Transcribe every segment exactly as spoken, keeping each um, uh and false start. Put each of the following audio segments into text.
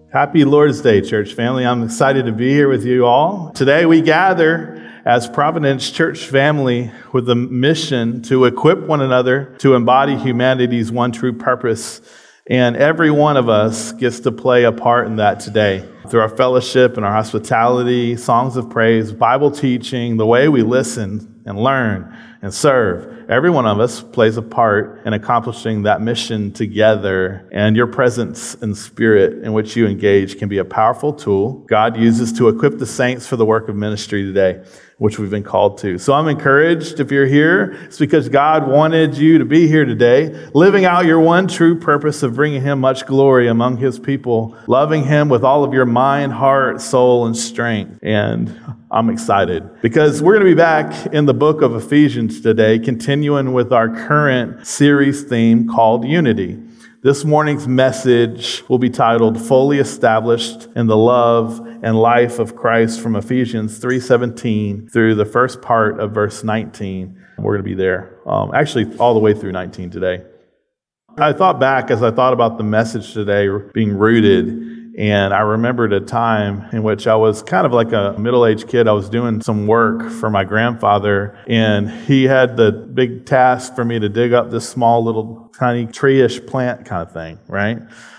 Happy Lord's Day, church family. I'm excited to be here with you all. Today we gather as Providence Church family with the mission to equip one another to embody humanity's one true purpose. And every one of us gets to play a part in that today. Through our fellowship and our hospitality, songs of praise, Bible teaching, the way we listen and learn and serve. Every one of us plays a part in accomplishing that mission together, and your presence and spirit in which you engage can be a powerful tool God uses to equip the saints for the work of ministry today, which we've been called to. So I'm encouraged if you're here. It's because God wanted you to be here today, living out your one true purpose of bringing Him much glory among His people, loving Him with all of your mind, heart, soul, and strength. And I'm excited because we're going to be back in the book of Ephesians today, continuing with our current series theme called Unity. This morning's message will be titled Fully Established in the Love and Life of Christ from Ephesians three seventeen through the first part of verse nineteen. We're going to be there, um, actually all the way through nineteen today. I thought back as I thought about the message today being rooted, and I remembered a time in which I was kind of like a middle-aged kid. I was doing some work for my grandfather, and he had the big task for me to dig up this small little tiny tree-ish plant kind of thing, right?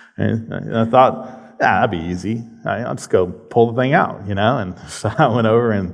And I thought, yeah, that'd be easy. I'll just go pull the thing out, you know? And so I went over and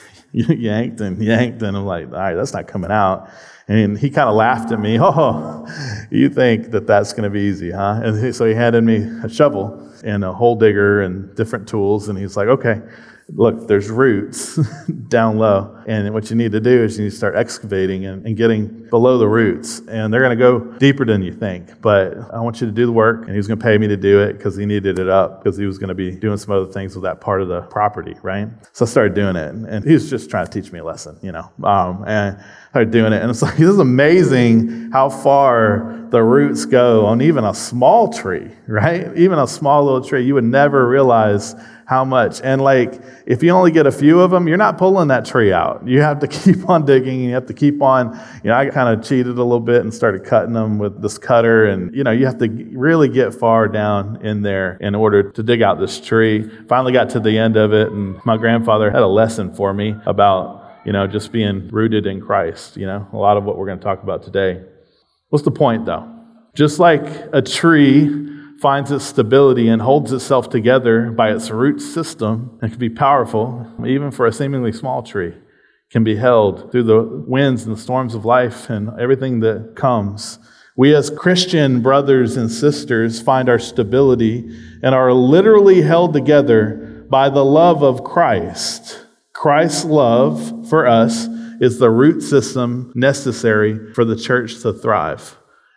yanked and yanked, and I'm like, all right, that's not coming out. And he kind of laughed at me. Oh, you think that that's going to be easy, huh? And so he handed me a shovel and a hole digger and different tools. And he's like, okay, look, there's roots down low. And what you need to do is you need to start excavating and, and getting below the roots. And they're going to go deeper than you think. But I want you to do the work. And he was going to pay me to do it because he needed it up because he was going to be doing some other things with that part of the property, right? So I started doing it. And he was just trying to teach me a lesson, you know. Um, and I started doing it. And it's like, this is amazing how far the roots go on even a small tree, right? Even a small little tree. You would never realize how much. And like, if you only get a few of them, you're not pulling that tree out. You have to keep on digging. You have to keep on, you know, I kind of cheated a little bit and started cutting them with this cutter. And, you know, you have to really get far down in there in order to dig out this tree. Finally got to the end of it. And my grandfather had a lesson for me about, you know, just being rooted in Christ. You know, a lot of what we're going to talk about today. What's the point though? Just like a tree finds its stability and holds itself together by its root system, it can be powerful, even for a seemingly small tree, it can be held through the winds and the storms of life and everything that comes. We as Christian brothers and sisters find our stability and are literally held together by the love of Christ. Christ's love for us is the root system necessary for the church to thrive.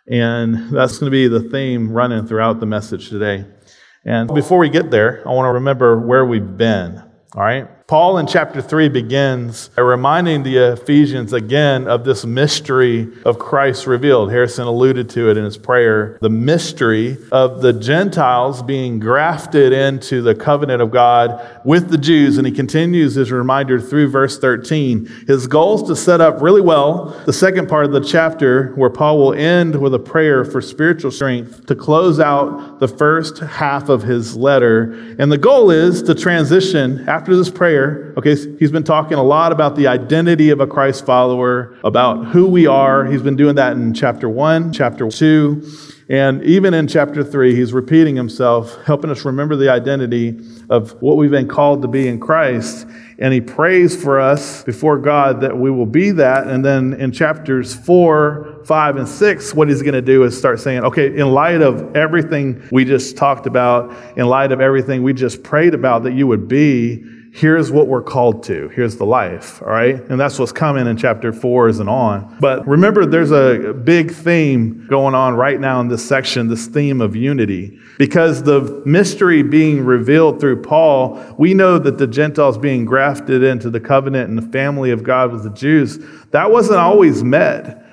And that's going to be the theme running throughout the message today. And before we get there, I want to remember where we've been, all right? Paul in chapter three begins by reminding the Ephesians again of this mystery of Christ revealed. Harrison alluded to it in his prayer. The mystery of the Gentiles being grafted into the covenant of God with the Jews. And he continues his reminder through verse thirteen. His goal is to set up really well the second part of the chapter where Paul will end with a prayer for spiritual strength to close out the first half of his letter. And the goal is to transition after this prayer. Okay, he's been talking a lot about the identity of a Christ follower, about who we are. He's been doing that in chapter one, chapter two, and even in chapter three, he's repeating himself, helping us remember the identity of what we've been called to be in Christ. And he prays for us before God that we will be that. And then in chapters four, five, and six, what he's going to do is start saying, okay, in light of everything we just talked about, in light of everything we just prayed about that you would be, here's what we're called to. Here's the life, all right? And that's what's coming in chapter four and on. But remember, there's a big theme going on right now in this section, this theme of unity. Because the mystery being revealed through Paul, we know that the Gentiles being grafted into the covenant and the family of God with the Jews, that wasn't always met.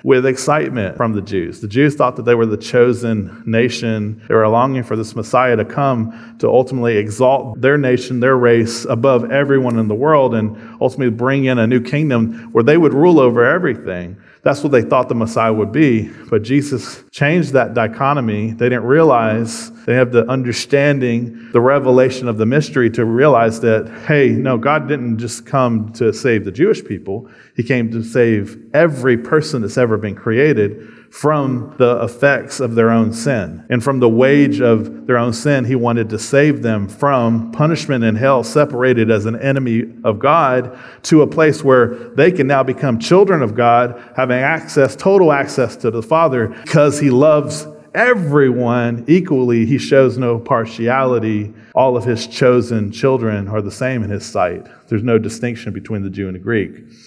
with excitement from the Jews. The Jews thought that they were the chosen nation. They were longing for this Messiah to come to ultimately exalt their nation, their race, above everyone in the world, and ultimately bring in a new kingdom where they would rule over everything. That's what they thought the Messiah would be. But Jesus changed that dichotomy. They didn't realize, they have the understanding, the revelation of the mystery to realize that, hey, no, God didn't just come to save the Jewish people. He came to save every person that's ever been created from the effects of their own sin. And from the wage of their own sin, he wanted to save them from punishment in hell, separated as an enemy of God, to a place where they can now become children of God, having access, total access to the Father, because he loves everyone equally. He shows no partiality. All of his chosen children are the same in his sight. There's no distinction between the Jew and the Greek.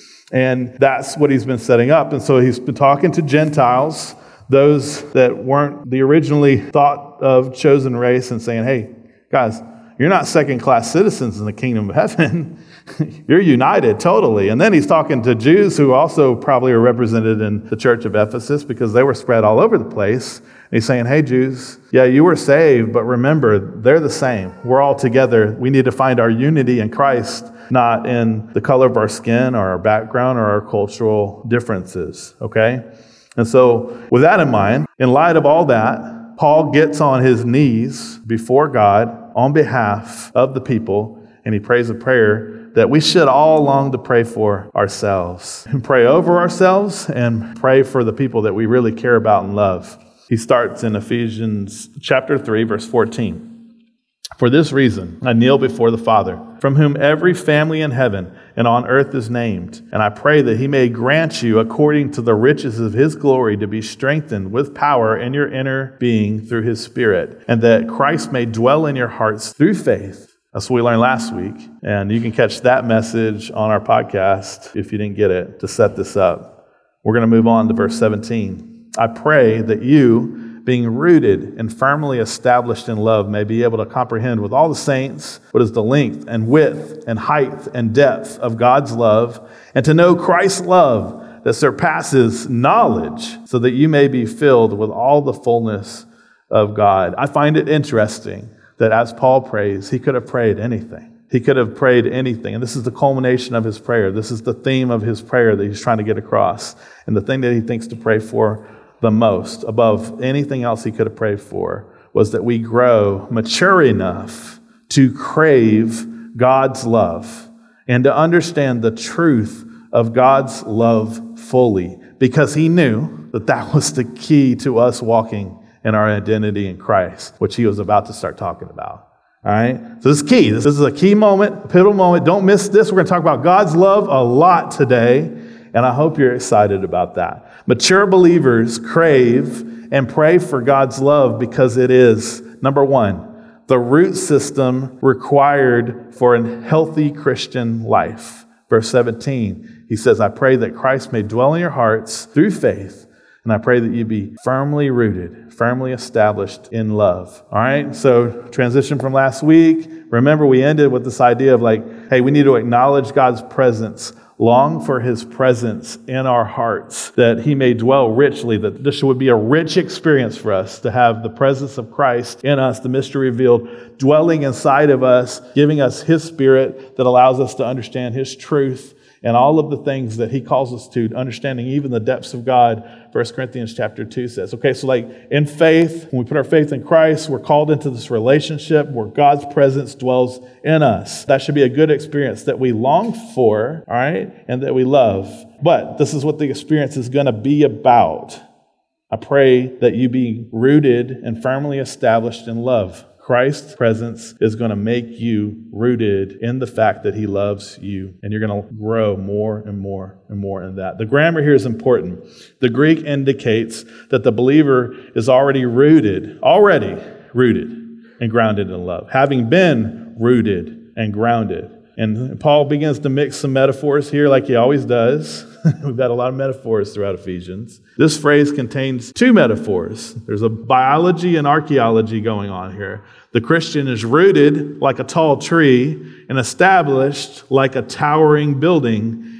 And that's what he's been setting up. And so he's been talking to Gentiles, those that weren't the originally thought of chosen race, and saying, hey, guys, you're not second-class citizens in the kingdom of heaven. You're united totally. And then he's talking to Jews who also probably are represented in the church of Ephesus because they were spread all over the place. And he's saying, hey, Jews, yeah, you were saved, but remember, they're the same. We're all together. We need to find our unity in Christ, not in the color of our skin or our background or our cultural differences, okay? And so with that in mind, in light of all that, Paul gets on his knees before God on behalf of the people, and he prays a prayer that we should all long to pray for ourselves, and pray over ourselves and pray for the people that we really care about and love. He starts in Ephesians chapter three, verse fourteen. For this reason, I kneel before the Father, from whom every family in heaven and on earth is named. And I pray that he may grant you, according to the riches of his glory, to be strengthened with power in your inner being through his Spirit, and that Christ may dwell in your hearts through faith. That's what we learned last week. And you can catch that message on our podcast if you didn't get it, to set this up. We're going to move on to verse seventeen. I pray that you, being rooted and firmly established in love, may be able to comprehend with all the saints what is the length and width and height and depth of God's love, and to know Christ's love that surpasses knowledge, so that you may be filled with all the fullness of God. I find it interesting that as Paul prays, he could have prayed anything. He could have prayed anything. And this is the culmination of his prayer. This is the theme of his prayer that he's trying to get across. And the thing that he thinks to pray for the most, above anything else he could have prayed for, was that we grow mature enough to crave God's love and to understand the truth of God's love fully, because he knew that that was the key to us walking in our identity in Christ, which he was about to start talking about. All right? So this is key. This is a key moment, a pivotal moment. Don't miss this. We're going to talk about God's love a lot today, and I hope you're excited about that. Mature believers crave and pray for God's love because it is, number one, the root system required for a healthy Christian life. Verse seventeen, he says, I pray that Christ may dwell in your hearts through faith, and I pray that you be firmly rooted, firmly established in love. All right, so transition from last week. Remember, we ended with this idea of like, hey, we need to acknowledge God's presence, long for his presence in our hearts, that he may dwell richly, that this would be a rich experience for us to have the presence of Christ in us, the mystery revealed, dwelling inside of us, giving us his Spirit that allows us to understand his truth and all of the things that he calls us to, understanding even the depths of God. First Corinthians chapter two says, okay, so like in faith, when we put our faith in Christ, we're called into this relationship where God's presence dwells in us. That should be a good experience that we long for, all right, and that we love. But this is what the experience is going to be about. I pray that you be rooted and firmly established in love. Christ's presence is going to make you rooted in the fact that he loves you, and you're going to grow more and more and more in that. The grammar here is important. The Greek indicates that the believer is already rooted, already rooted and grounded in love, having been rooted and grounded. And Paul begins to mix some metaphors here like he always does. We've had a lot of metaphors throughout Ephesians. This phrase contains two metaphors. There's a biology and archaeology going on here. The Christian is rooted like a tall tree and established like a towering building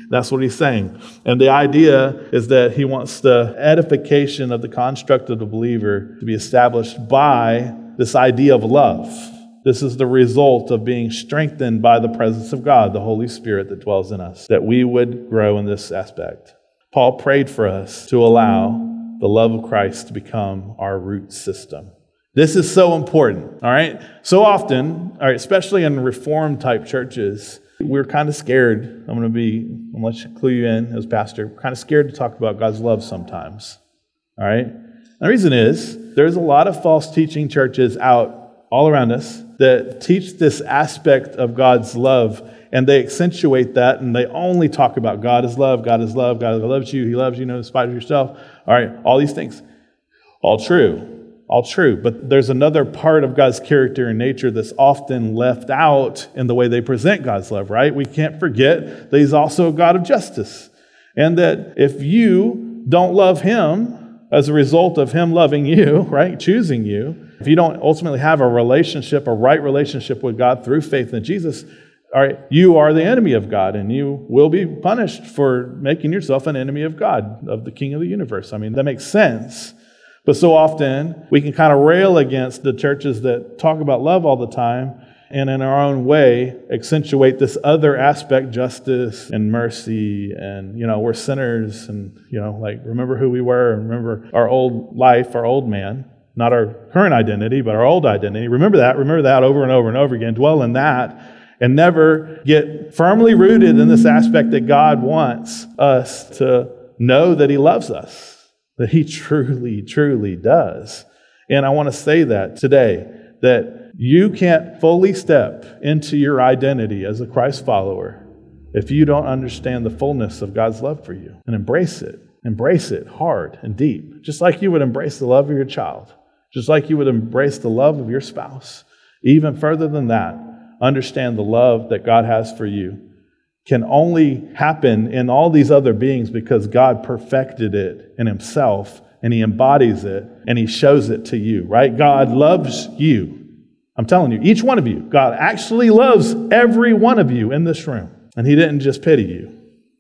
That's what he's saying. And the idea is that he wants the edification of the construct of the believer to be established by this idea of love. This is the result of being strengthened by the presence of God, the Holy Spirit that dwells in us, that we would grow in this aspect. Paul prayed for us to allow the love of Christ to become our root system. This is so important, all right? So often, all right, especially in Reformed type churches, we're kind of scared. I'm going to be, I'm going to let you clue you in as pastor, we're kind of scared to talk about God's love sometimes, all right? And the reason is, there's a lot of false teaching churches out all around us that teach this aspect of God's love, and they accentuate that, and they only talk about God is love, God is love, God loves you, He loves you, no despite of yourself. All right, all these things. All true, all true. But there's another part of God's character and nature that's often left out in the way they present God's love, right? We can't forget that He's also a God of justice. And that if you don't love Him as a result of Him loving you, right, choosing you, if you don't ultimately have a relationship, a right relationship with God through faith in Jesus, all right, you are the enemy of God, and you will be punished for making yourself an enemy of God, of the King of the universe. I mean, that makes sense. But so often, we can kind of rail against the churches that talk about love all the time, and in our own way, accentuate this other aspect, justice and mercy, and, you know, we're sinners, and, you know, like, remember who we were, and remember our old life, our old man, not our current identity, but our old identity. Remember that, remember that over and over and over again. Dwell in that. And never get firmly rooted in this aspect that God wants us to know that He loves us, that He truly, truly does. And I want to say that today, that you can't fully step into your identity as a Christ follower if you don't understand the fullness of God's love for you and embrace it. Embrace it hard and deep, just like you would embrace the love of your child, just like you would embrace the love of your spouse. Even further than that, understand the love that God has for you can only happen in all these other beings because God perfected it in Himself, and He embodies it, and He shows it to you, right? God loves you. I'm telling you, each one of you, God actually loves every one of you in this room. And He didn't just pity you.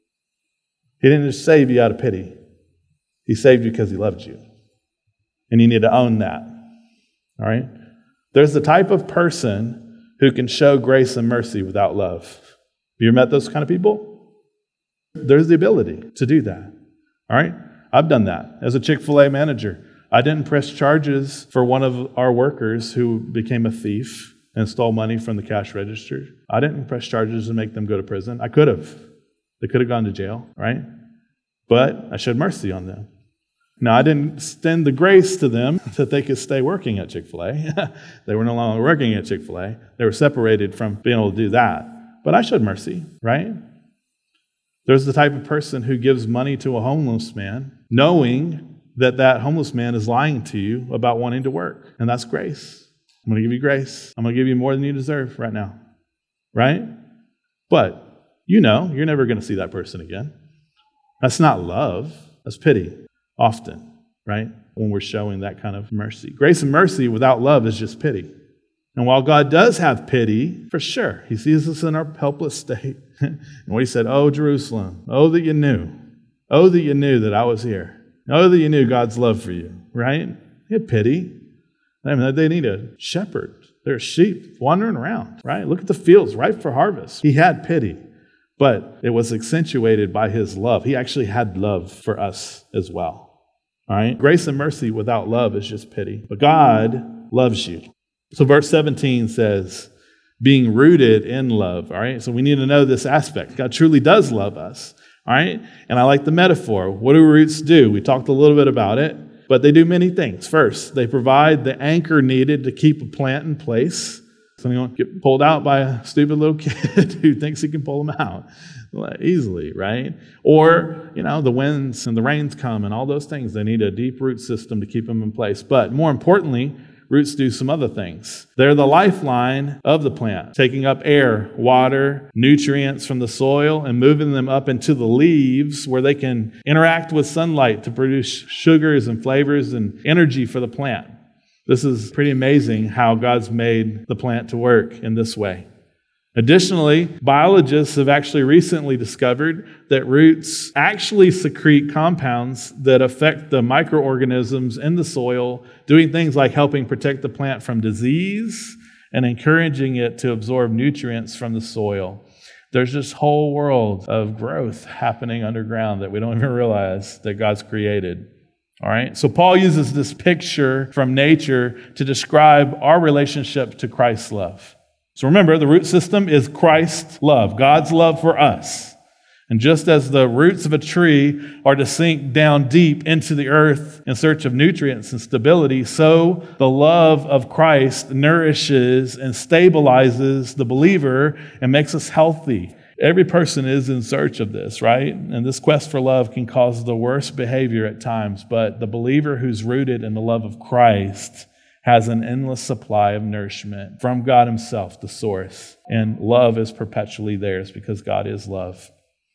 He didn't just save you out of pity. He saved you because He loved you. And you need to own that, all right? There's the type of person who can show grace and mercy without love. Have you ever met those kind of people? There's the ability to do that. All right? I've done that. As a Chick-fil-A manager, I didn't press charges for one of our workers who became a thief and stole money from the cash register. I didn't press charges and make them go to prison. I could have. They could have gone to jail, right? But I showed mercy on them. Now, I didn't extend the grace to them that they could stay working at Chick-fil-A. They were no longer working at Chick-fil-A. They were separated from being able to do that. But I showed mercy, right? There's the type of person who gives money to a homeless man, knowing that that homeless man is lying to you about wanting to work. And that's grace. I'm going to give you grace. I'm going to give you more than you deserve right now, right? But you know you're never going to see that person again. That's not love. That's pity. Often, right? When we're showing that kind of mercy. Grace and mercy without love is just pity. And while God does have pity, for sure, He sees us in our helpless state. And what He said, oh, Jerusalem, oh, that you knew. Oh, that you knew that I was here. Oh, that you knew God's love for you, right? He had pity. I mean, they need a shepherd. There are sheep wandering around, right? Look at the fields ripe for harvest. He had pity. But it was accentuated by His love. He actually had love for us as well. All right? Grace and mercy without love is just pity. But God loves you. So verse seventeen says, being rooted in love. All right? So we need to know this aspect. God truly does love us. All right? And I like the metaphor. What do roots do? We talked a little bit about it. But they do many things. First, they provide the anchor needed to keep a plant in place. Somebody won't get pulled out by a stupid little kid who thinks he can pull them out easily, right? Or, you know, the winds and the rains come and all those things. They need a deep root system to keep them in place. But more importantly, roots do some other things. They're the lifeline of the plant, taking up air, water, nutrients from the soil and moving them up into the leaves where they can interact with sunlight to produce sugars and flavors and energy for the plant. This is pretty amazing how God's made the plant to work in this way. Additionally, biologists have actually recently discovered that roots actually secrete compounds that affect the microorganisms in the soil, doing things like helping protect the plant from disease and encouraging it to absorb nutrients from the soil. There's this whole world of growth happening underground that we don't even realize that God's created. All right, so Paul uses this picture from nature to describe our relationship to Christ's love. So remember, the root system is Christ's love, God's love for us. And just as the roots of a tree are to sink down deep into the earth in search of nutrients and stability, so the love of Christ nourishes and stabilizes the believer and makes us healthy. Every person is in search of this, right? And this quest for love can cause the worst behavior at times, but the believer who's rooted in the love of Christ has an endless supply of nourishment from God himself, the source. And love is perpetually theirs because God is love.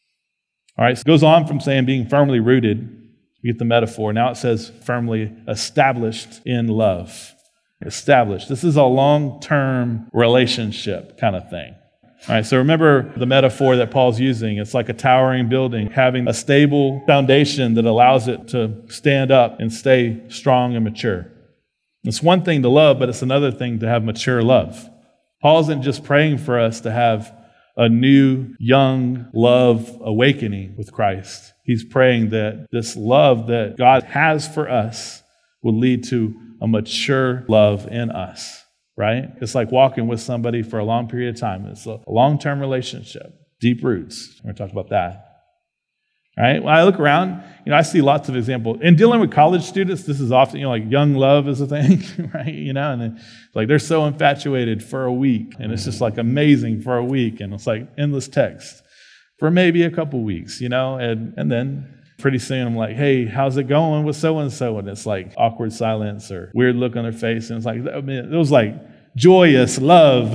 All right, so it goes on from saying being firmly rooted. You get the metaphor. Now it says firmly established in love. Established. This is a long-term relationship kind of thing. All right, so remember the metaphor that Paul's using. It's like a towering building, having a stable foundation that allows it to stand up and stay strong and mature. It's one thing to love, but it's another thing to have mature love. Paul isn't just praying for us to have a new, young love awakening with Christ. He's praying that this love that God has for us will lead to a mature love in us, right? It's like walking with somebody for a long period of time. It's a long-term relationship, deep roots. We're going to talk about that. All right. When I look around, you know, I see lots of examples. In dealing with college students, this is often, you know, like young love is a thing, right? You know, and then like they're so infatuated for a week, and it's just like amazing for a week, and it's like endless text for maybe a couple weeks, you know, and and then pretty soon I'm like, hey, how's it going with so and so? And it's like awkward silence or weird look on their face, and it's like, I mean, it was like joyous love,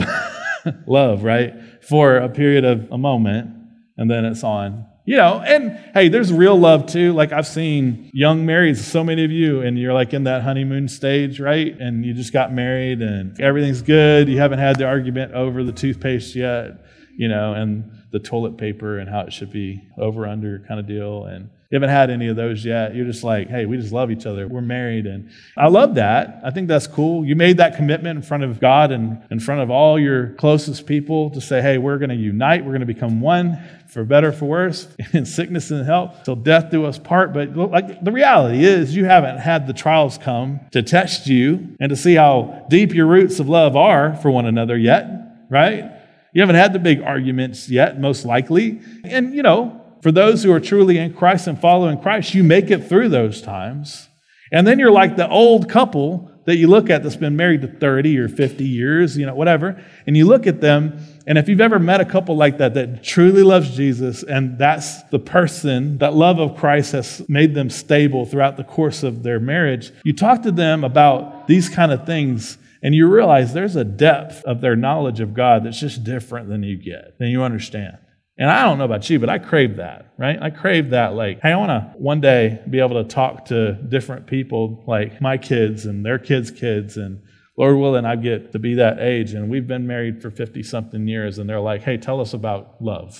love, right, for a period of a moment, and then it's on. You know, and hey, there's real love too. Like I've seen young marrieds, so many of you, and you're like in that honeymoon stage, right? And you just got married and everything's good. You haven't had the argument over the toothpaste yet, you know, and the toilet paper and how it should be over under kind of deal. And you haven't had any of those yet. You're just like, hey, we just love each other. We're married. And I love that. I think that's cool. You made that commitment in front of God and in front of all your closest people to say, hey, we're going to unite. We're going to become one for better, for worse, in sickness and health, till death do us part. But like the reality is you haven't had the trials come to test you and to see how deep your roots of love are for one another yet, right? You haven't had the big arguments yet, most likely. And, you know, for those who are truly in Christ and following Christ, you make it through those times. And then you're like the old couple that you look at that's been married to thirty or fifty years, you know, whatever. And you look at them, and if you've ever met a couple like that that truly loves Jesus, and that's the person, that love of Christ has made them stable throughout the course of their marriage, you talk to them about these kind of things, and you realize there's a depth of their knowledge of God that's just different than you get, than you understand. And I don't know about you, but I crave that, right? I crave that, like, hey, I want to one day be able to talk to different people, like my kids and their kids' kids, and Lord willing, I get to be that age, and we've been married for fifty-something years, and they're like, hey, tell us about love.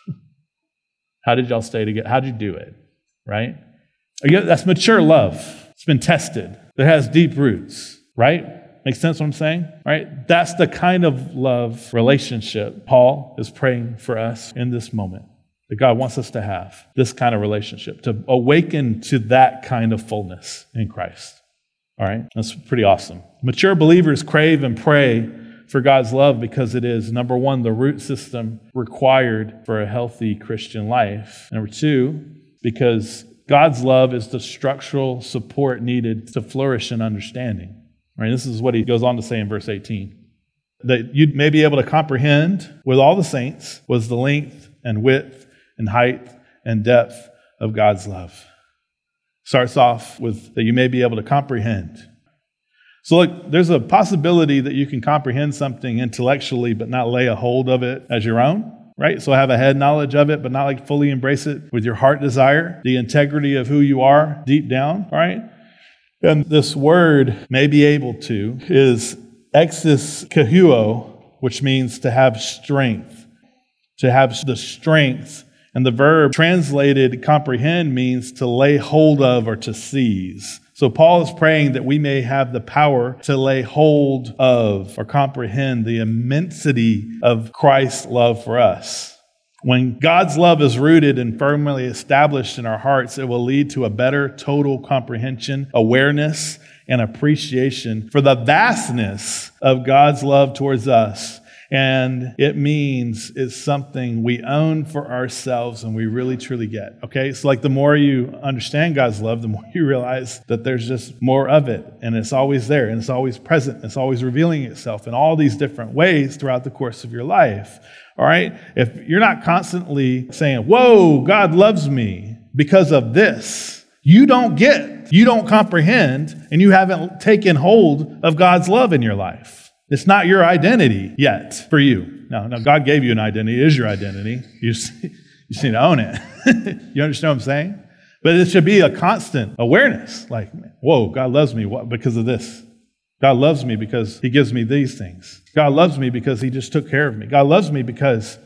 How did y'all stay together? How did you do it, right? Again, that's mature love. It's been tested. It has deep roots, right? Makes sense what I'm saying? Right? That's the kind of love relationship Paul is praying for us in this moment, that God wants us to have, this kind of relationship, to awaken to that kind of fullness in Christ. All right? That's pretty awesome. Mature believers crave and pray for God's love because it is, number one, the root system required for a healthy Christian life. Number two, because God's love is the structural support needed to flourish in understanding. Right, this is what he goes on to say in verse eighteen. That you may be able to comprehend with all the saints was the length and width and height and depth of God's love. Starts off with that you may be able to comprehend. So look, there's a possibility that you can comprehend something intellectually but not lay a hold of it as your own, right? So have a head knowledge of it but not like fully embrace it with your heart desire, the integrity of who you are deep down, all right? And this word may be able to is exis kahuo, which means to have strength, to have the strength. And the verb translated comprehend means to lay hold of or to seize. So Paul is praying that we may have the power to lay hold of or comprehend the immensity of Christ's love for us. When God's love is rooted and firmly established in our hearts, it will lead to a better total comprehension, awareness, and appreciation for the vastness of God's love towards us. And it means it's something we own for ourselves and we really truly get. Okay? It's like the more you understand God's love, the more you realize that there's just more of it. And it's always there and it's always present. It's always revealing itself in all these different ways throughout the course of your life. All right? If you're not constantly saying, whoa, God loves me because of this, you don't get, you don't comprehend, and you haven't taken hold of God's love in your life. It's not your identity yet for you. No, no, God gave you an identity. It is your identity. You just, you just need to own it. You understand what I'm saying? But it should be a constant awareness. Like, whoa, God loves me because of this. God loves me because he gives me these things. God loves me because he just took care of me. God loves me because,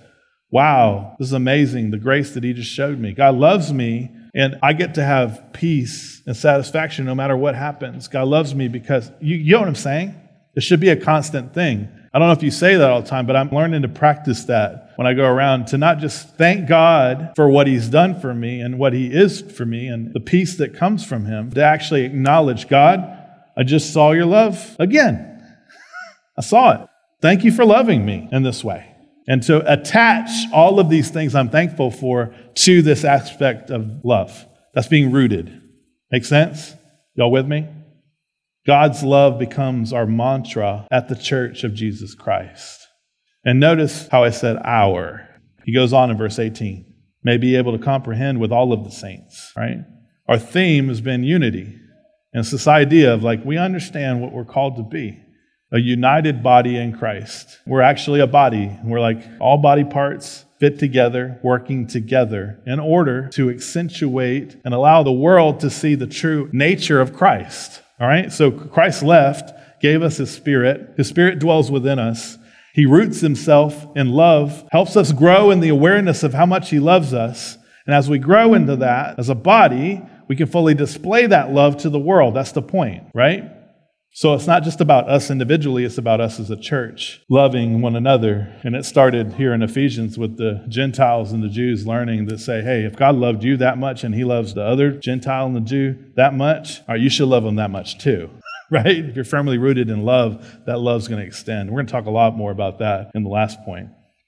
wow, this is amazing, the grace that he just showed me. God loves me, and I get to have peace and satisfaction no matter what happens. God loves me because, you, you know what I'm saying? It should be a constant thing. I don't know if you say that all the time, but I'm learning to practice that when I go around, to not just thank God for what he's done for me and what he is for me and the peace that comes from him, to actually acknowledge, God, I just saw your love again. I saw it. Thank you for loving me in this way. And to attach all of these things I'm thankful for to this aspect of love that's being rooted. Make sense? Y'all with me? God's love becomes our mantra at the Church of Jesus Christ. And notice how I said our. He goes on in verse eighteen. May be able to comprehend with all of the saints, right? Our theme has been unity. And it's this idea of like, we understand what we're called to be. A united body in Christ. We're actually a body. We're like all body parts fit together, working together in order to accentuate and allow the world to see the true nature of Christ. All right, so Christ left, gave us his Spirit. His Spirit dwells within us. He roots himself in love, helps us grow in the awareness of how much he loves us. And as we grow into that as a body, we can fully display that love to the world. That's the point, right? So it's not just about us individually, it's about us as a church, loving one another. And it started here in Ephesians with the Gentiles and the Jews learning to say, hey, if God loved you that much and he loves the other Gentile and the Jew that much, all right, you should love them that much too, right? If you're firmly rooted in love, that love's going to extend. We're going to talk a lot more about that in the last point.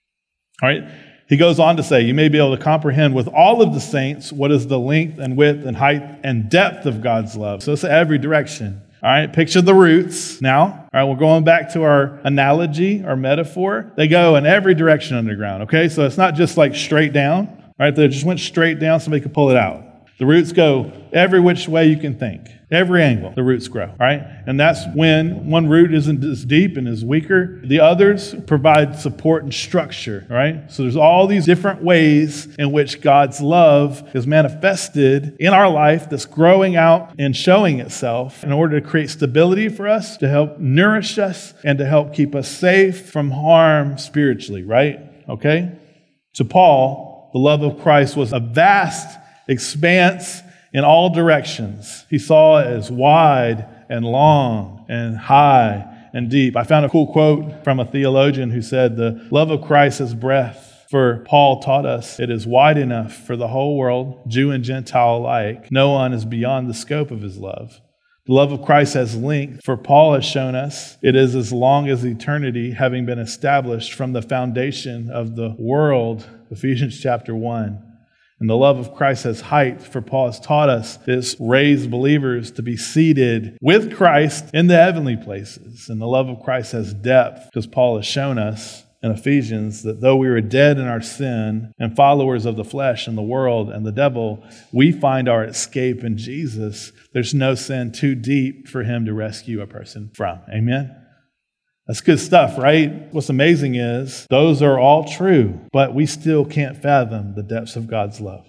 All right. He goes on to say, you may be able to comprehend with all of the saints what is the length and width and height and depth of God's love. So it's every direction. All right, picture the roots now. All right, we're going back to our analogy, our metaphor. They go in every direction underground, okay? So it's not just like straight down, all right? They just went straight down, somebody could pull it out. The roots go every which way you can think. Every angle, the roots grow, all right? And that's when one root isn't as deep and is weaker. The others provide support and structure, all right? So there's all these different ways in which God's love is manifested in our life that's growing out and showing itself in order to create stability for us, to help nourish us, and to help keep us safe from harm spiritually, right? Okay? To Paul, the love of Christ was a vast expanse in all directions. He saw it as wide and long and high and deep. I found a cool quote from a theologian who said, the love of Christ is breadth. For Paul taught us it is wide enough for the whole world, Jew and Gentile alike. No one is beyond the scope of his love. The love of Christ has length, for Paul has shown us it is as long as eternity, having been established from the foundation of the world, Ephesians chapter one. And the love of Christ has height, for Paul has taught us this raised believers to be seated with Christ in the heavenly places. And the love of Christ has depth, because Paul has shown us in Ephesians that though we were dead in our sin and followers of the flesh and the world and the devil, we find our escape in Jesus. There's no sin too deep for him to rescue a person from. Amen? That's good stuff, right? What's amazing is those are all true, but we still can't fathom the depths of God's love.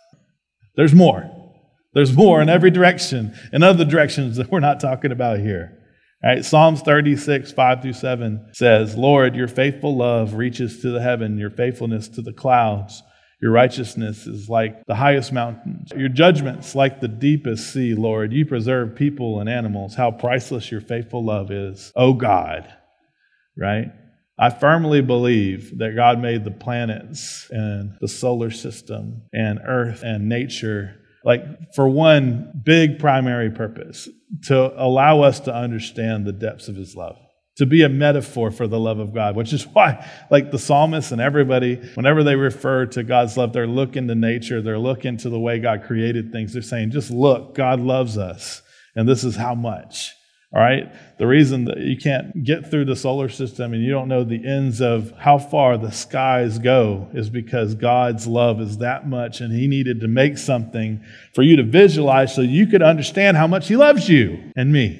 There's more. There's more in every direction, in other directions that we're not talking about here. All right, Psalms thirty-six, five through seven says, Lord, your faithful love reaches to the heaven, your faithfulness to the clouds. Your righteousness is like the highest mountains. Your judgments like the deepest sea, Lord. You preserve people and animals. How priceless your faithful love is, oh God. Right? I firmly believe that God made the planets and the solar system and earth and nature, like for one big primary purpose, to allow us to understand the depths of his love, to be a metaphor for the love of God, which is why, like the psalmist and everybody, whenever they refer to God's love, they're looking to nature, they're looking to the way God created things. They're saying, just look, God loves us, and this is how much. All right? The reason that you can't get through the solar system and you don't know the ends of how far the skies go is because God's love is that much, and he needed to make something for you to visualize so you could understand how much he loves you and me.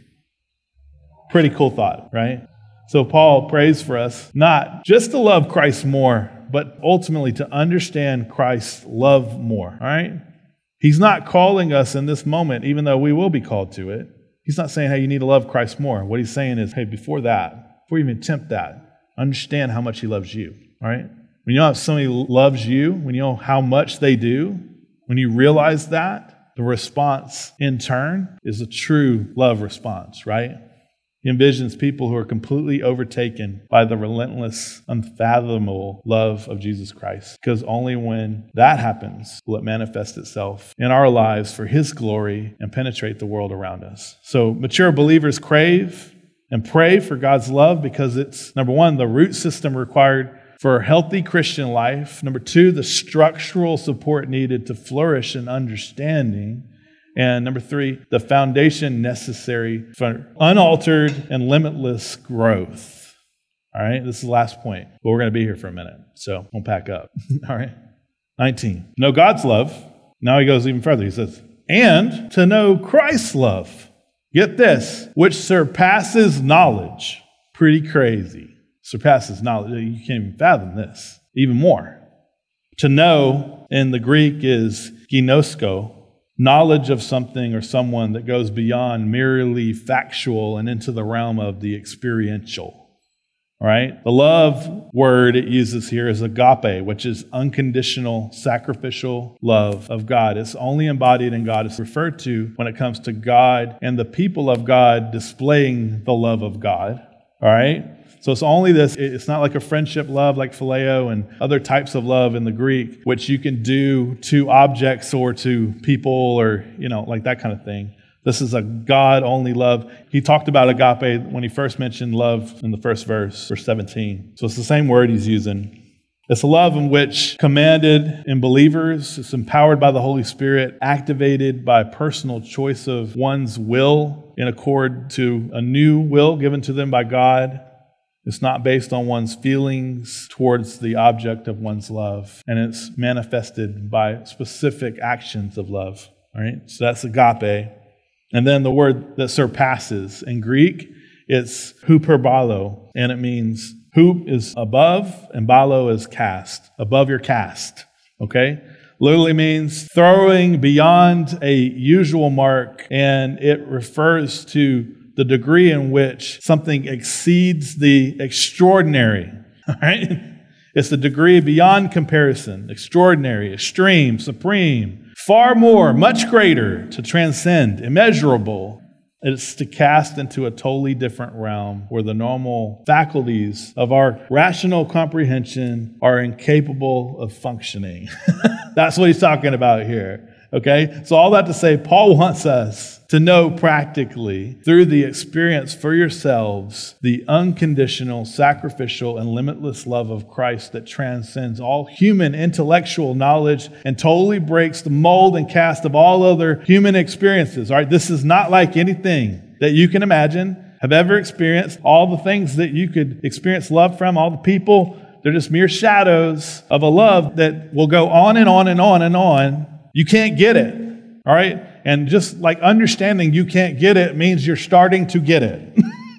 Pretty cool thought, right? So Paul prays for us not just to love Christ more, but ultimately to understand Christ's love more, all right? He's not calling us in this moment, even though we will be called to it. He's not saying, hey, you need to love Christ more. What he's saying is, hey, before that, before you even attempt that, understand how much he loves you, all right? When you know if somebody loves you, when you know how much they do, when you realize that, the response in turn is a true love response, right? He envisions people who are completely overtaken by the relentless, unfathomable love of Jesus Christ. Because only when that happens will it manifest itself in our lives for his glory and penetrate the world around us. So mature believers crave and pray for God's love because it's, number one, the root system required for a healthy Christian life. Number two, the structural support needed to flourish in understanding. And number three, the foundation necessary for unaltered and limitless growth. All right, this is the last point, but we're going to be here for a minute, so we'll pack up. All right, nineteen. Know God's love. Now he goes even further. He says, and to know Christ's love. Get this, which surpasses knowledge. Pretty crazy. Surpasses knowledge. You can't even fathom this. Even more. To know in the Greek is ginosko. Knowledge of something or someone that goes beyond merely factual and into the realm of the experiential. All right? The love word it uses here is agape, which is unconditional, sacrificial love of God. It's only embodied in God. It's referred to when it comes to God and the people of God displaying the love of God. All right? So it's only this, it's not like a friendship love like phileo and other types of love in the Greek, which you can do to objects or to people or, you know, like that kind of thing. This is a God-only love. He talked about agape when he first mentioned love in the first verse, verse seventeen. So it's the same word he's using. It's a love in which commanded in believers, it's empowered by the Holy Spirit, activated by personal choice of one's will in accord to a new will given to them by God. It's not based on one's feelings towards the object of one's love, and it's manifested by specific actions of love. All right, so that's agape. And then the word that surpasses in Greek, it's huperbalo, and it means hoop is above and balo is cast, above your cast. Okay, literally means throwing beyond a usual mark, and it refers to the degree in which something exceeds the extraordinary, all right? It's the degree beyond comparison, extraordinary, extreme, supreme, far more, much greater, to transcend, immeasurable. It's to cast into a totally different realm where the normal faculties of our rational comprehension are incapable of functioning. That's what he's talking about here. Okay, so all that to say, Paul wants us to know practically through the experience for yourselves the unconditional, sacrificial, and limitless love of Christ that transcends all human intellectual knowledge and totally breaks the mold and cast of all other human experiences. All right, this is not like anything that you can imagine, have ever experienced. All the things that you could experience love from, all the people, they're just mere shadows of a love that will go on and on and on and on. You can't get it, all right? And just like understanding you can't get it means you're starting to get it,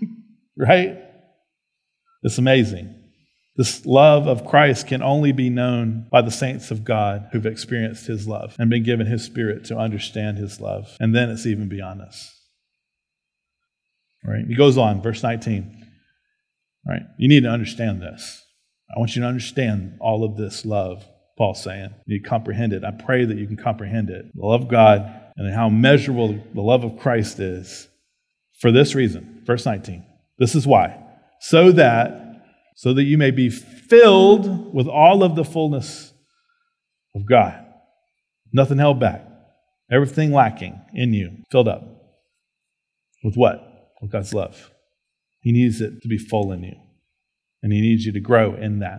right? It's amazing. This love of Christ can only be known by the saints of God who've experienced his love and been given his Spirit to understand his love. And then it's even beyond us. All right. He goes on, verse nineteen. All right. You need to understand this. I want you to understand all of this love, Paul's saying. You comprehend it. I pray that you can comprehend it. The love of God and how immeasurable the love of Christ is. For this reason, verse nineteen. This is why. So that, so that you may be filled with all of the fullness of God. Nothing held back. Everything lacking in you, filled up. With what? With God's love. He needs it to be full in you. And He needs you to grow in that.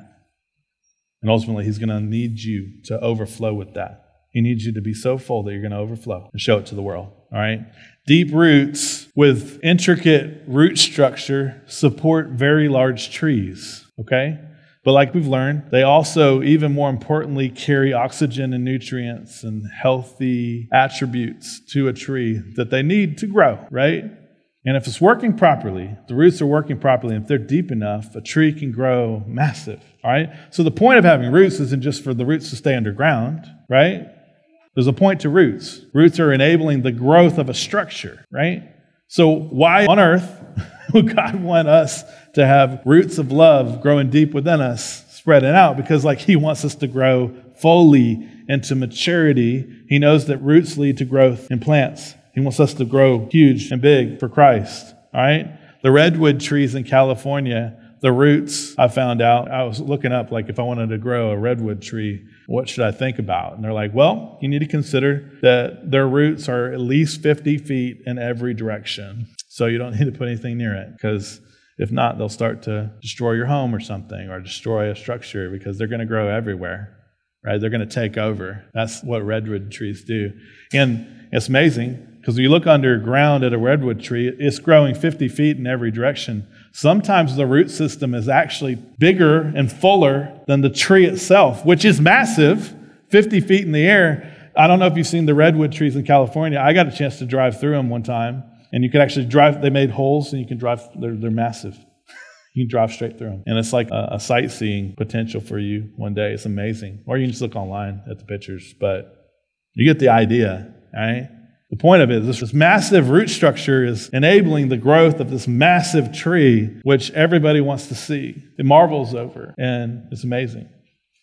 And ultimately, He's going to need you to overflow with that. He needs you to be so full that you're going to overflow and show it to the world. All right? Deep roots with intricate root structure support very large trees. Okay? But like we've learned, they also, even more importantly, carry oxygen and nutrients and healthy attributes to a tree that they need to grow, right? And if it's working properly, the roots are working properly, and if they're deep enough, a tree can grow massive, all right? So the point of having roots isn't just for the roots to stay underground, right? There's a point to roots. Roots are enabling the growth of a structure, right? So why on earth would God want us to have roots of love growing deep within us, spreading out? Because like He wants us to grow fully into maturity. He knows that roots lead to growth in plants. He wants us to grow huge and big for Christ, all right? The redwood trees in California, the roots, I found out, I was looking up, like, if I wanted to grow a redwood tree, what should I think about? And they're like, well, you need to consider that their roots are at least fifty feet in every direction. So you don't need to put anything near it, because if not, they'll start to destroy your home or something, or destroy a structure, because they're going to grow everywhere, right? They're going to take over. That's what redwood trees do. And it's amazing, because when you look underground at a redwood tree, it's growing fifty feet in every direction. Sometimes the root system is actually bigger and fuller than the tree itself, which is massive, fifty feet in the air. I don't know if you've seen the redwood trees in California. I got a chance to drive through them one time, and you could actually drive, they made holes, and you can drive, they're, they're massive. You can drive straight through them. And it's like a, a sightseeing potential for you one day. It's amazing. Or you can just look online at the pictures, but you get the idea, all right? The point of it is this, this massive root structure is enabling the growth of this massive tree, which everybody wants to see. It marvels over, and it's amazing. All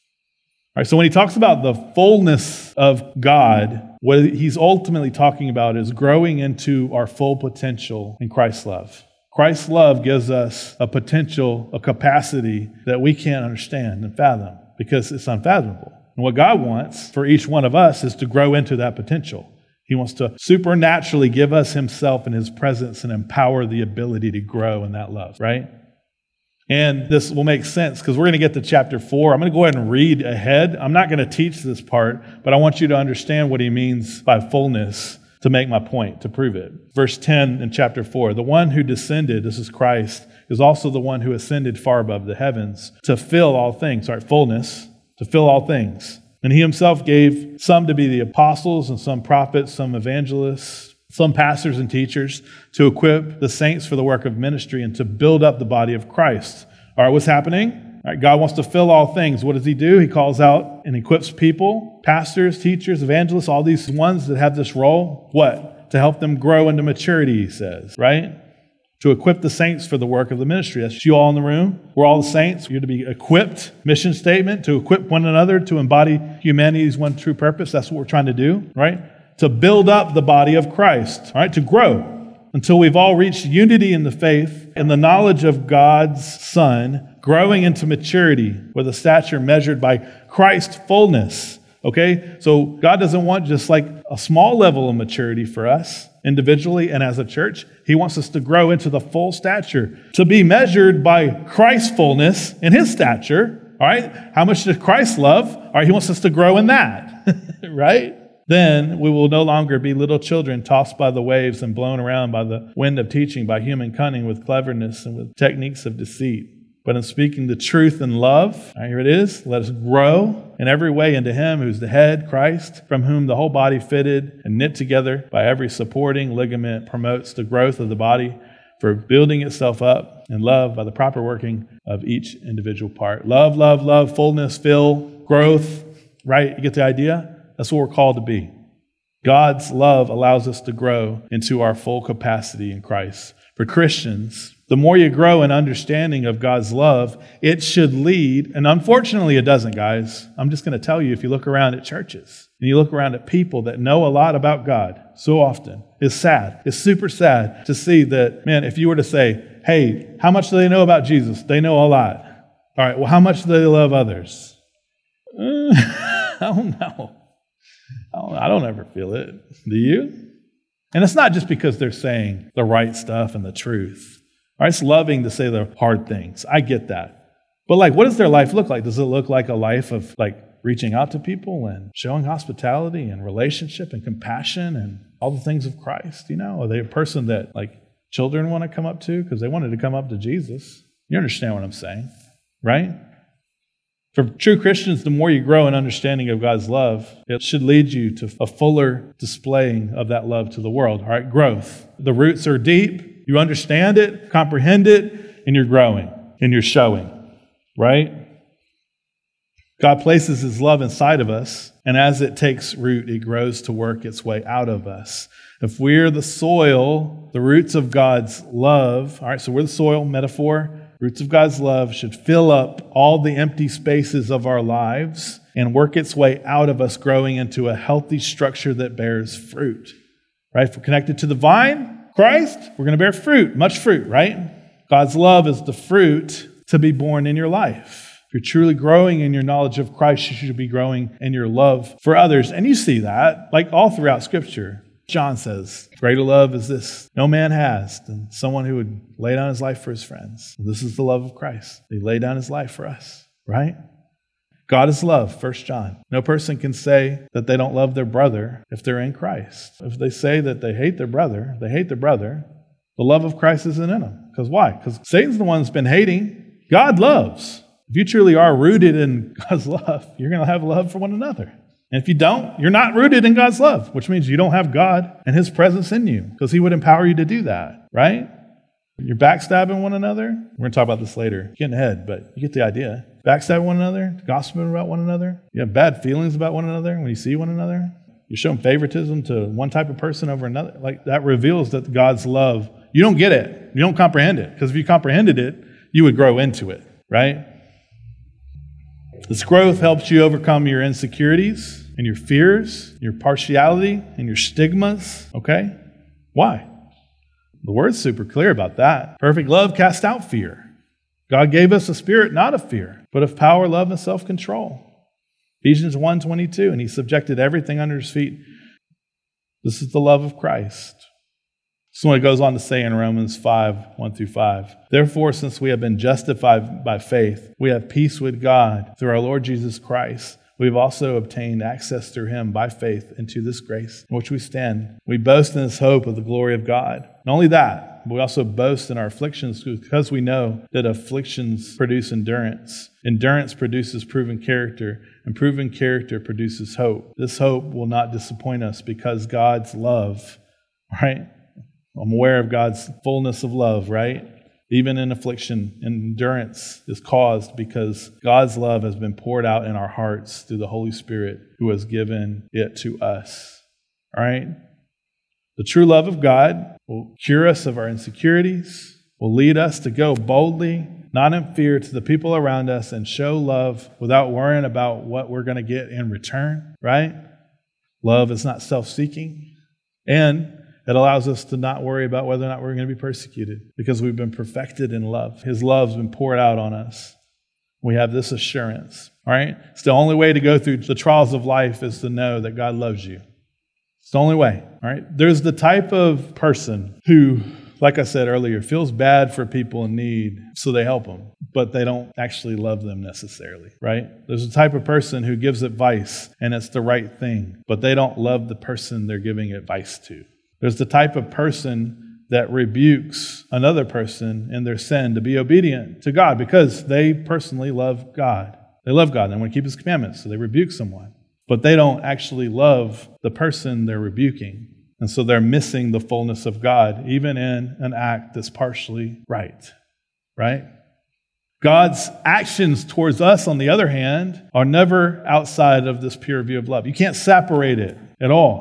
right, so when he talks about the fullness of God, what he's ultimately talking about is growing into our full potential in Christ's love. Christ's love gives us a potential, a capacity that we can't understand and fathom, because it's unfathomable. And what God wants for each one of us is to grow into that potential. He wants to supernaturally give us Himself and His presence and empower the ability to grow in that love, right? And this will make sense because we're going to get to chapter four. I'm going to go ahead and read ahead. I'm not going to teach this part, but I want you to understand what he means by fullness to make my point, to prove it. Verse ten in chapter four, the one who descended, this is Christ, is also the one who ascended far above the heavens to fill all things, sorry, fullness, to fill all things. And He Himself gave some to be the apostles and some prophets, some evangelists, some pastors and teachers to equip the saints for the work of ministry and to build up the body of Christ. All right, what's happening? All right, God wants to fill all things. What does He do? He calls out and equips people, pastors, teachers, evangelists, all these ones that have this role. What? To help them grow into maturity, He says, right? To equip the saints for the work of the ministry. That's you all in the room. We're all the saints. You're to be equipped. Mission statement, to equip one another to embody humanity's one true purpose. That's what we're trying to do, right? To build up the body of Christ, all right? To grow until we've all reached unity in the faith and the knowledge of God's Son, growing into maturity with a stature measured by Christ's fullness, okay? So God doesn't want just like a small level of maturity for us individually and as a church. He wants us to grow into the full stature, to be measured by Christ's fullness in His stature, all right? How much does Christ love? All right, He wants us to grow in that, right? Then we will no longer be little children tossed by the waves and blown around by the wind of teaching, by human cunning with cleverness and with techniques of deceit. But in speaking the truth in love, all right, here it is, let us grow in every way into Him who's the head, Christ, from whom the whole body fitted and knit together by every supporting ligament promotes the growth of the body for building itself up in love by the proper working of each individual part. Love, love, love, fullness, fill, growth, right? You get the idea? That's what we're called to be. God's love allows us to grow into our full capacity in Christ, for Christians, the more you grow in understanding of God's love, it should lead, and unfortunately it doesn't, guys. I'm just going to tell you, if you look around at churches and you look around at people that know a lot about God so often, it's sad. It's super sad to see that, man, if you were to say, hey, how much do they know about Jesus? They know a lot. All right, well, how much do they love others? Uh, I don't know. I don't, I don't ever feel it. Do you? And it's not just because they're saying the right stuff and the truth. All right, it's loving to say the hard things. I get that. But like, what does their life look like? Does it look like a life of like reaching out to people and showing hospitality and relationship and compassion and all the things of Christ? You know, are they a person that like children want to come up to because they wanted to come up to Jesus? You understand what I'm saying, right? For true Christians, the more you grow in understanding of God's love, it should lead you to a fuller displaying of that love to the world. All right, growth. The roots are deep. You understand it, comprehend it, and you're growing and you're showing, right? God places His love inside of us, and as it takes root, it grows to work its way out of us. If we're the soil, the roots of God's love, all right, so we're the soil, metaphor. Roots of God's love should fill up all the empty spaces of our lives and work its way out of us, growing into a healthy structure that bears fruit, right? If we're connected to the vine, Christ, we're going to bear fruit, much fruit, right? God's love is the fruit to be born in your life. If you're truly growing in your knowledge of Christ, you should be growing in your love for others. And you see that, like all throughout Scripture. John says, greater love is this, no man has than someone who would lay down his life for his friends. This is the love of Christ. He laid down His life for us, right? God is love, First John. No person can say that they don't love their brother if they're in Christ. If they say that they hate their brother, they hate their brother, the love of Christ isn't in them. Because why? Because Satan's the one that's been hating. God loves. If you truly are rooted in God's love, you're going to have love for one another. And if you don't, you're not rooted in God's love, which means you don't have God and His presence in you, because He would empower you to do that, right? You're backstabbing one another. We're going to talk about this later. Getting ahead, but you get the idea. Backstabbing one another, gossiping about one another. You have bad feelings about one another when you see one another. You're showing favoritism to one type of person over another. Like, that reveals that God's love, you don't get it. You don't comprehend it. Because if you comprehended it, you would grow into it, right? This growth helps you overcome your insecurities and your fears, your partiality, and your stigmas, okay? Why? The Word's super clear about that. Perfect love casts out fear. God gave us a spirit not of fear, but of power, love, and self-control. Ephesians one twenty-two, and He subjected everything under His feet. This is the love of Christ. This is what it goes on to say in Romans five, one through five. Therefore, since we have been justified by faith, we have peace with God through our Lord Jesus Christ. We've also obtained access through Him by faith into this grace in which we stand. We boast in this hope of the glory of God. Not only that, but we also boast in our afflictions because we know that afflictions produce endurance. Endurance produces proven character, and proven character produces hope. This hope will not disappoint us because God's love, right? I'm aware of God's fullness of love, right? Even in affliction, endurance is caused because God's love has been poured out in our hearts through the Holy Spirit who has given it to us. All right? The true love of God will cure us of our insecurities, will lead us to go boldly, not in fear, to the people around us and show love without worrying about what we're going to get in return, right? Love is not self-seeking, and it allows us to not worry about whether or not we're going to be persecuted because we've been perfected in love. His love's been poured out on us. We have this assurance, all right? It's the only way to go through the trials of life is to know that God loves you. It's the only way, all right? There's the type of person who, like I said earlier, feels bad for people in need, so they help them, but they don't actually love them necessarily, right? There's a type of person who gives advice, and it's the right thing, but they don't love the person they're giving advice to. There's the type of person that rebukes another person in their sin to be obedient to God because they personally love God. They love God and they want to keep His commandments, so they rebuke someone. But they don't actually love the person they're rebuking. And so they're missing the fullness of God, even in an act that's partially right. Right? God's actions towards us, on the other hand, are never outside of this pure view of love. You can't separate it at all.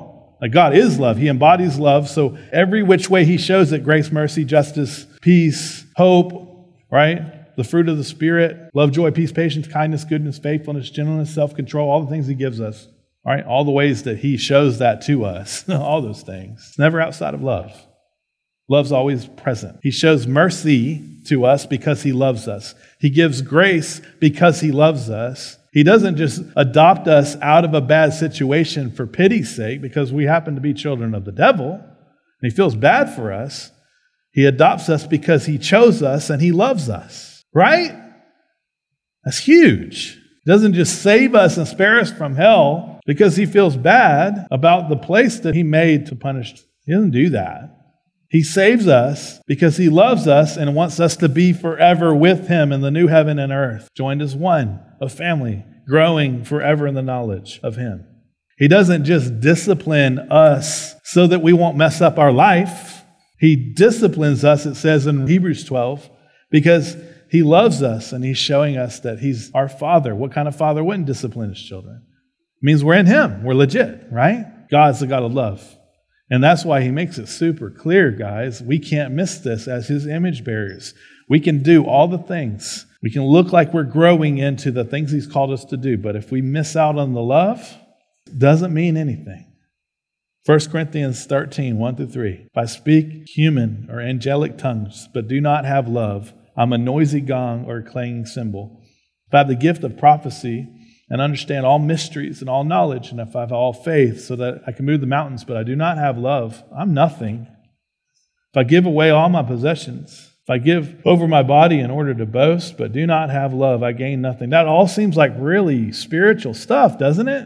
Like God is love. He embodies love. So every which way he shows it, grace, mercy, justice, peace, hope, right? The fruit of the Spirit, love, joy, peace, patience, kindness, goodness, faithfulness, gentleness, self-control, all the things he gives us, right? All the ways that he shows that to us, all those things. It's never outside of love. Love's always present. He shows mercy to us because he loves us. He gives grace because he loves us. He doesn't just adopt us out of a bad situation for pity's sake because we happen to be children of the devil and he feels bad for us. He adopts us because he chose us and he loves us, right? That's huge. He doesn't just save us and spare us from hell because he feels bad about the place that he made to punish. He doesn't do that. He saves us because he loves us and wants us to be forever with him in the new heaven and earth, joined as one, a family, growing forever in the knowledge of him. He doesn't just discipline us so that we won't mess up our life. He disciplines us, it says in Hebrews twelve, because he loves us and he's showing us that he's our father. What kind of father wouldn't discipline his children? It means we're in him. We're legit, right? God's the God of love. And that's why he makes it super clear, guys. We can't miss this as his image bearers. We can do all the things. We can look like we're growing into the things he's called us to do. But if we miss out on the love, it doesn't mean anything. First Corinthians thirteen, one through three. If I speak human or angelic tongues, but do not have love, I'm a noisy gong or a clanging cymbal. If I have the gift of prophecy and understand all mysteries and all knowledge, and if I have all faith so that I can move the mountains, but I do not have love, I'm nothing. If I give away all my possessions, if I give over my body in order to boast, but do not have love, I gain nothing. That all seems like really spiritual stuff, doesn't it?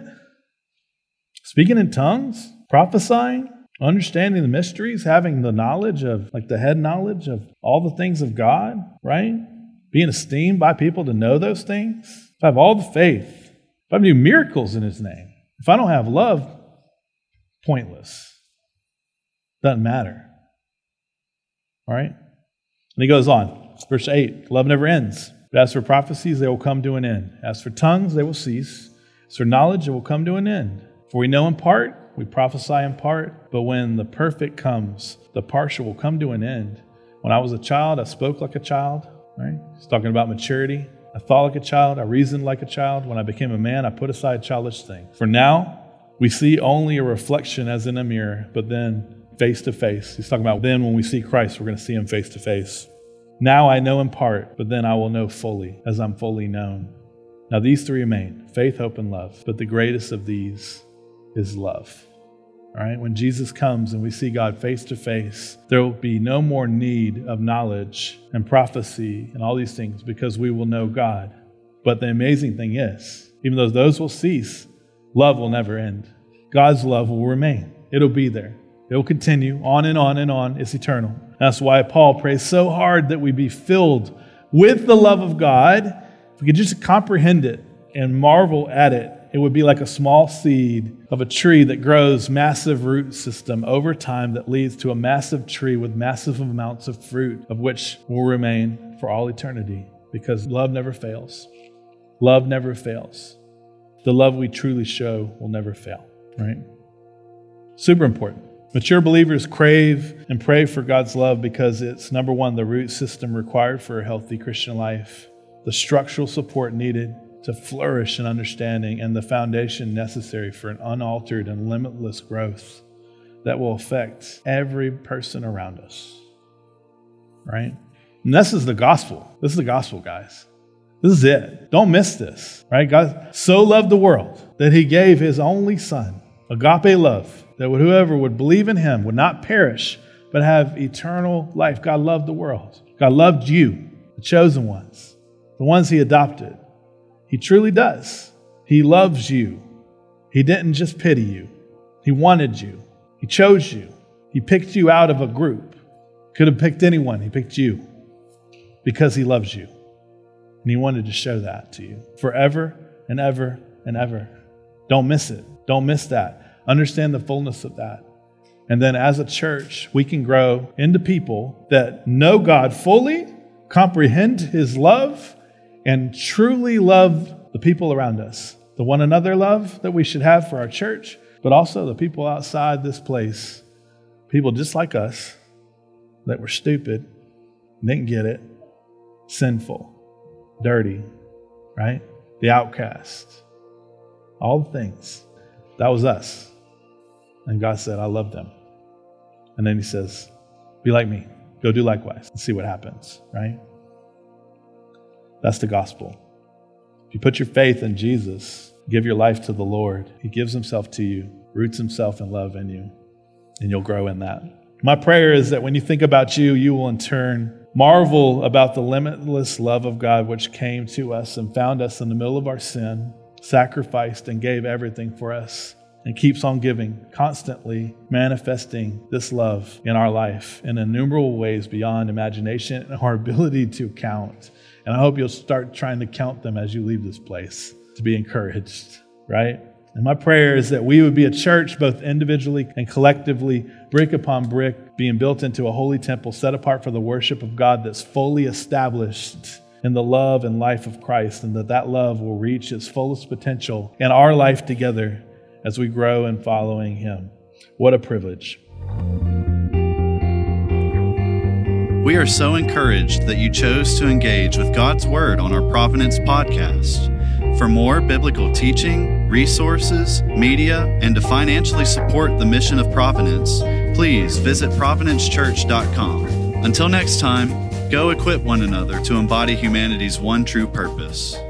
Speaking in tongues, prophesying, understanding the mysteries, having the knowledge of, like the head knowledge of all the things of God, right? Being esteemed by people to know those things. If I have all the faith, if I do miracles in his name, if I don't have love, pointless. Doesn't matter. All right? And he goes on, verse eight, love never ends. But as for prophecies, they will come to an end. As for tongues, they will cease. As for knowledge, it will come to an end. For we know in part, we prophesy in part, but when the perfect comes, the partial will come to an end. When I was a child, I spoke like a child, right? He's talking about maturity. I thought like a child, I reasoned like a child. When I became a man, I put aside childish things. For now, we see only a reflection as in a mirror, but then face to face. He's talking about then when we see Christ, we're going to see him face to face. Now I know in part, but then I will know fully, as I'm fully known. Now these three remain, faith, hope, and love. But the greatest of these is love. All right? When Jesus comes and we see God face to face, there will be no more need of knowledge and prophecy and all these things because we will know God. But the amazing thing is, even though those will cease, love will never end. God's love will remain. It'll be there. It will continue on and on and on. It's eternal. That's why Paul prays so hard that we be filled with the love of God. If we could just comprehend it and marvel at it, it would be like a small seed of a tree that grows massive root system over time that leads to a massive tree with massive amounts of fruit, of which will remain for all eternity, because love never fails. Love never fails. The love we truly show will never fail, right? Super important. Mature believers crave and pray for God's love because it's, number one, the root system required for a healthy Christian life, the structural support needed to flourish in understanding, and the foundation necessary for an unaltered and limitless growth that will affect every person around us. Right? And this is the gospel. This is the gospel, guys. This is it. Don't miss this. Right? God so loved the world that he gave his only son, agape love, that whoever would believe in him would not perish, but have eternal life. God loved the world. God loved you, the chosen ones, the ones he adopted. He truly does. He loves you. He didn't just pity you. He wanted you. He chose you. He picked you out of a group. Could have picked anyone. He picked you because he loves you. And he wanted to show that to you forever and ever and ever. Don't miss it. Don't miss that. Understand the fullness of that. And then as a church, we can grow into people that know God fully, comprehend his love, and truly love the people around us. The one another love that we should have for our church, but also the people outside this place, people just like us that were stupid, didn't get it, sinful, dirty, right? The outcast, all the things. That was us. And God said, I love them. And then he says, be like me. Go do likewise and see what happens, right? That's the gospel. If you put your faith in Jesus, give your life to the Lord, he gives himself to you, roots himself in love in you, and you'll grow in that. My prayer is that when you think about you, you will in turn marvel about the limitless love of God which came to us and found us in the middle of our sin, sacrificed and gave everything for us, and keeps on giving, constantly manifesting this love in our life in innumerable ways beyond imagination and our ability to count. And I hope you'll start trying to count them as you leave this place to be encouraged, right? And my prayer is that we would be a church, both individually and collectively, brick upon brick, being built into a holy temple set apart for the worship of God that's fully established in the love and life of Christ, and that that love will reach its fullest potential in our life together as we grow in following him. What a privilege. We are so encouraged that you chose to engage with God's Word on our Providence podcast. For more biblical teaching, resources, media, and to financially support the mission of Providence, please visit providence church dot com. Until next time, go equip one another to embody humanity's one true purpose.